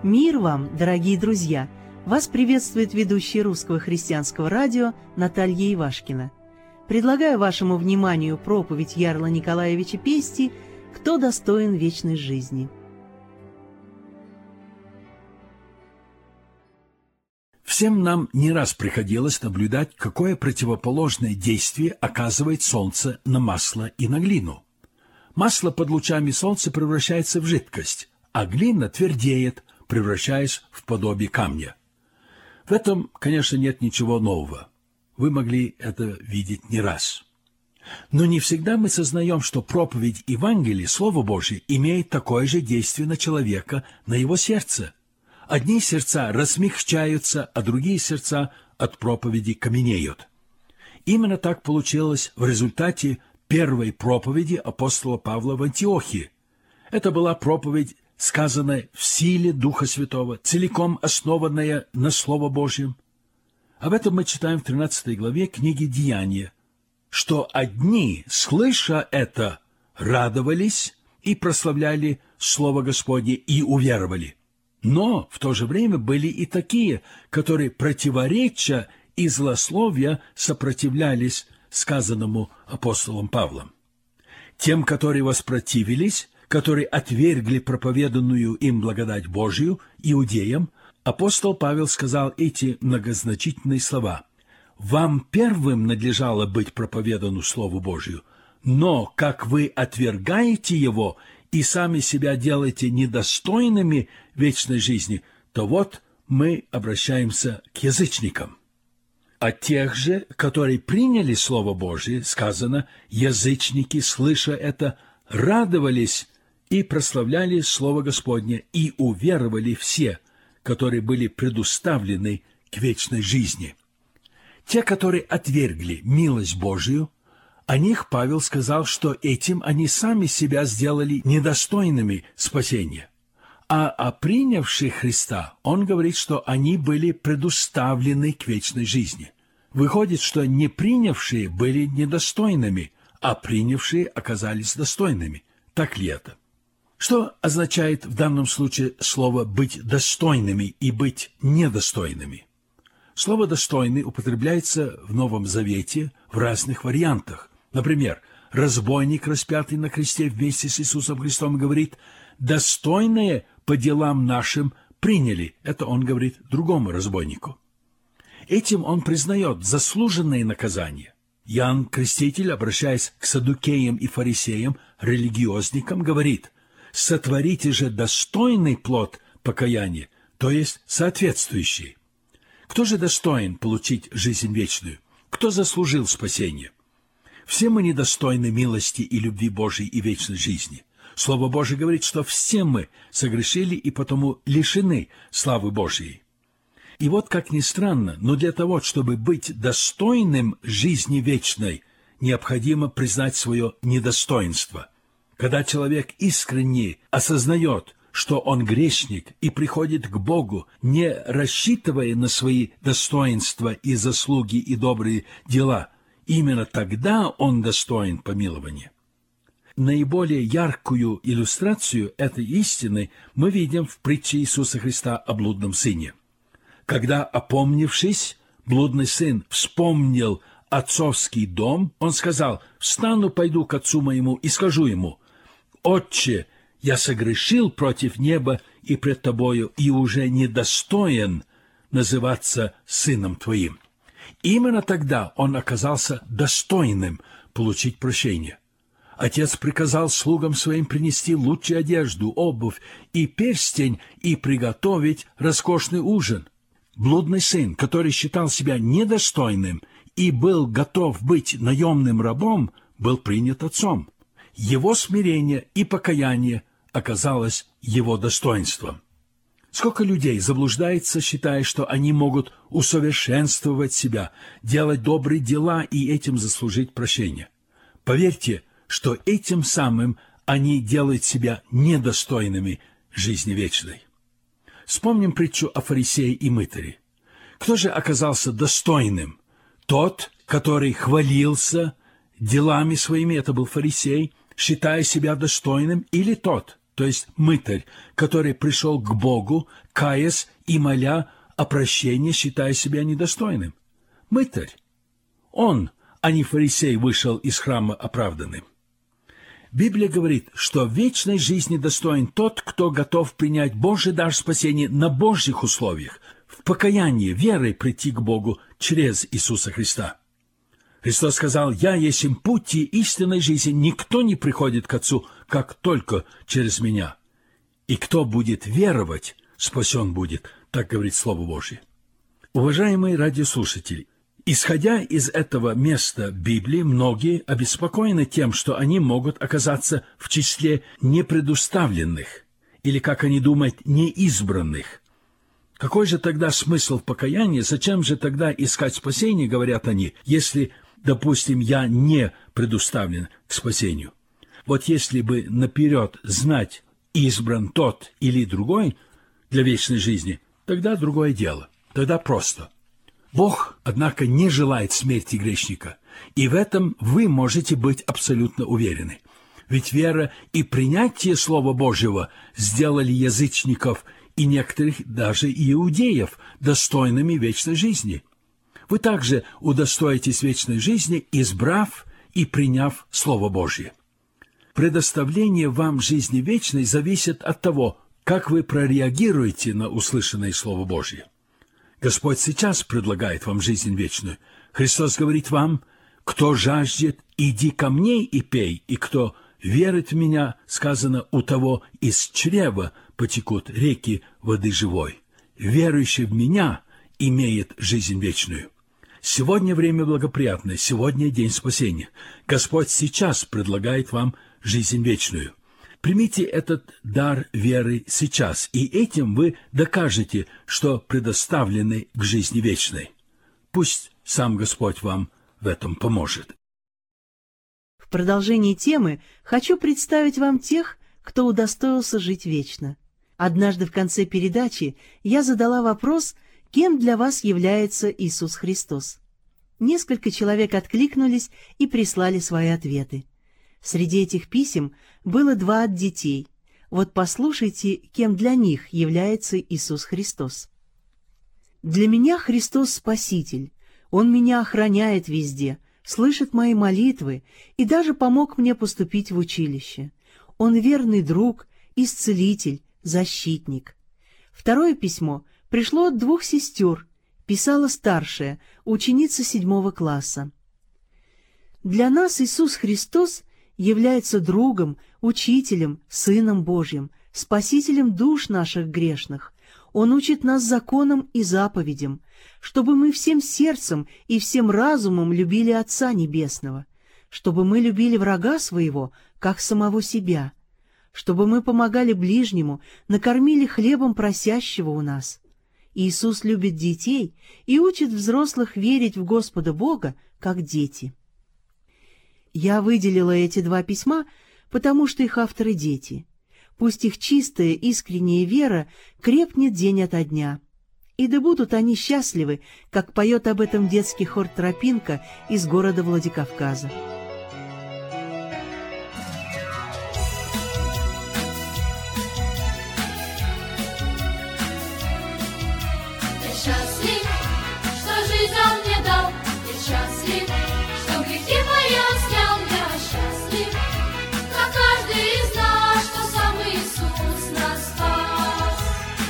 Мир вам, дорогие друзья! Вас приветствует ведущая Русского христианского радио Наталья Ивашкина. Предлагаю вашему вниманию проповедь Ярла Николаевича Пести «Кто достоин вечной жизни». Всем нам не раз приходилось наблюдать, какое противоположное действие оказывает солнце на масло и на глину. Масло под лучами солнца превращается в жидкость, а глина твердеет, превращаясь в подобие камня. В этом, конечно, нет ничего нового. Вы могли это видеть не раз. Но не всегда мы сознаем, что проповедь Евангелия, Слово Божие, имеет такое же действие на человека, на его сердце. Одни сердца размягчаются, а другие сердца от проповеди каменеют. Именно так получилось в результате первой проповеди апостола Павла в Антиохии. Это была проповедь, сказанная в силе Духа Святого, целиком основанная на Слово Божьем. Об этом мы читаем в 13 главе книги «Деяния», что одни, слыша это, радовались и прославляли Слово Господне и уверовали. Но в то же время были и такие, которые, противореча и злословия, сопротивлялись сказанному апостолом Павлом. Тем, которые воспротивились, которые отвергли проповеданную им благодать Божию, иудеям, апостол Павел сказал эти многозначительные слова: «Вам первым надлежало быть проповедану Слову Божию, но как вы отвергаете его и сами себя делаете недостойными вечной жизни, то вот мы обращаемся к язычникам». О тех же, которые приняли Слово Божие, сказано: «Язычники, слыша это, радовались и прославляли Слово Господне, и уверовали все, которые были предуставлены к вечной жизни». Те, которые отвергли милость Божию, о них Павел сказал, что этим они сами себя сделали недостойными спасения. А о принявших Христа он говорит, что они были предуставлены к вечной жизни. Выходит, что не принявшие были недостойными, а принявшие оказались достойными. Так ли это? Что означает в данном случае слово «быть достойными» и «быть недостойными»? Слово «достойный» употребляется в Новом Завете в разных вариантах. Например, разбойник, распятый на кресте вместе с Иисусом Христом, говорит: «Достойное по делам нашим приняли». Это он говорит другому разбойнику. Этим он признает заслуженное наказание. Иоанн Креститель, обращаясь к саддукеям и фарисеям, религиозникам, говорит: «Сотворите же достойный плод покаяния», то есть соответствующий. Кто же достоин получить жизнь вечную? Кто заслужил спасение? Все мы недостойны милости и любви Божией и вечной жизни. Слово Божие говорит, что все мы согрешили и потому лишены славы Божией. И вот, как ни странно, но для того, чтобы быть достойным жизни вечной, необходимо признать свое недостоинство. Когда человек искренне осознает, что он грешник и приходит к Богу, не рассчитывая на свои достоинства и заслуги и добрые дела, именно тогда он достоин помилования. Наиболее яркую иллюстрацию этой истины мы видим в притче Иисуса Христа о блудном сыне. Когда, опомнившись, блудный сын вспомнил отцовский дом, он сказал: «Встану, пойду к отцу моему и скажу ему: Отче, я согрешил против неба и пред тобою, и уже недостоин называться сыном твоим». Именно тогда он оказался достойным получить прощение. Отец приказал слугам своим принести лучшую одежду, обувь и перстень и приготовить роскошный ужин. Блудный сын, который считал себя недостойным и был готов быть наемным рабом, был принят отцом. Его смирение и покаяние оказалось его достоинством. Сколько людей заблуждается, считая, что они могут усовершенствовать себя, делать добрые дела и этим заслужить прощение. Поверьте, что этим самым они делают себя недостойными жизни вечной. Вспомним притчу о фарисее и мытаре. Кто же оказался достойным? Тот, который хвалился делами своими, это был фарисей, считая себя достойным, или тот, то есть мытарь, который пришел к Богу, каясь и моля о прощении, считая себя недостойным. Мытарь. Он, а не фарисей, вышел из храма оправданным. Библия говорит, что вечной жизни достоин тот, кто готов принять Божий дар спасения на Божьих условиях, в покаянии, верой прийти к Богу через Иисуса Христа. Христос сказал: «Я есть путь и истинной жизни, никто не приходит к Отцу, как только через Меня. И кто будет веровать, спасен будет», так говорит Слово Божье. Уважаемые радиослушатели, исходя из этого места Библии, многие обеспокоены тем, что они могут оказаться в числе непредуставленных, или, как они думают, неизбранных. Какой же тогда смысл покаяния? Зачем же тогда искать спасение, говорят они, если, допустим, я не предуставлен к спасению? Вот если бы наперед знать, избран тот или другой для вечной жизни, тогда другое дело, тогда просто. Бог, однако, не желает смерти грешника, и в этом вы можете быть абсолютно уверены. Ведь вера и принятие Слова Божьего сделали язычников и некоторых даже иудеев достойными вечной жизни. Вы также удостоитесь вечной жизни, избрав и приняв Слово Божье. Предоставление вам жизни вечной зависит от того, как вы прореагируете на услышанное Слово Божье. Господь сейчас предлагает вам жизнь вечную. Христос говорит вам: «Кто жаждет, иди ко мне и пей, и кто верит в Меня, сказано, у того из чрева потекут реки воды живой. Верующий в Меня имеет жизнь вечную». Сегодня время благоприятное, сегодня день спасения. Господь сейчас предлагает вам жизнь вечную. Примите этот дар веры сейчас, и этим вы докажете, что предоставлены к жизни вечной. Пусть сам Господь вам в этом поможет. В продолжении темы хочу представить вам тех, кто удостоился жить вечно. Однажды в конце передачи я задала вопрос, кем для вас является Иисус Христос. Несколько человек откликнулись и прислали свои ответы. Среди этих писем было 2 от детей. Вот послушайте, кем для них является Иисус Христос. «Для меня Христос Спаситель. Он меня охраняет везде, слышит мои молитвы и даже помог мне поступить в училище. Он верный друг, исцелитель, защитник». Второе письмо пришло от 2 сестер, писала старшая, ученица 7 класса. «Для нас Иисус Христос является другом, учителем, Сыном Божьим, Спасителем душ наших грешных. Он учит нас законам и заповедям, чтобы мы всем сердцем и всем разумом любили Отца Небесного, чтобы мы любили врага своего, как самого себя, чтобы мы помогали ближнему, накормили хлебом просящего у нас. Иисус любит детей и учит взрослых верить в Господа Бога, как дети». Я выделила эти 2 письма, потому что их авторы дети. Пусть их чистая, искренняя вера крепнет день ото дня. И да будут они счастливы, как поет об этом детский хор «Тропинка» из города Владикавказа. Я счастлив, что жизнь Он мне дал. Я счастлив, что грехи мои Он снял. Я счастлив, как каждый из нас, что сам Иисус нас спас.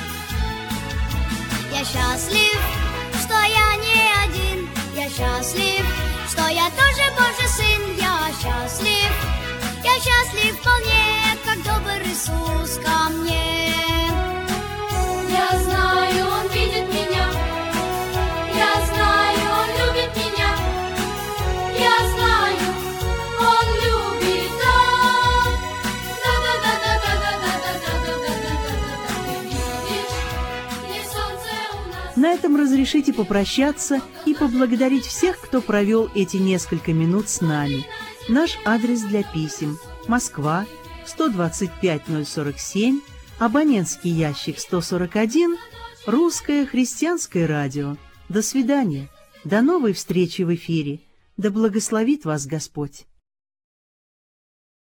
Я счастлив, что я не один. Я счастлив, что я тоже Божий сын. Я счастлив вполне, как добр Иисус ко мне. Я знаю, Он видит меня. Я знаю, Он любит меня. Я знаю, Он любит, Ты видишь, есть солнце у нас. На этом разрешите попрощаться и поблагодарить всех, кто провел эти несколько минут с нами. Наш адрес для писем: Москва, 125-047, абонентский ящик 141, Русское христианское радио. До свидания. До новой встречи в эфире. Да благословит вас Господь.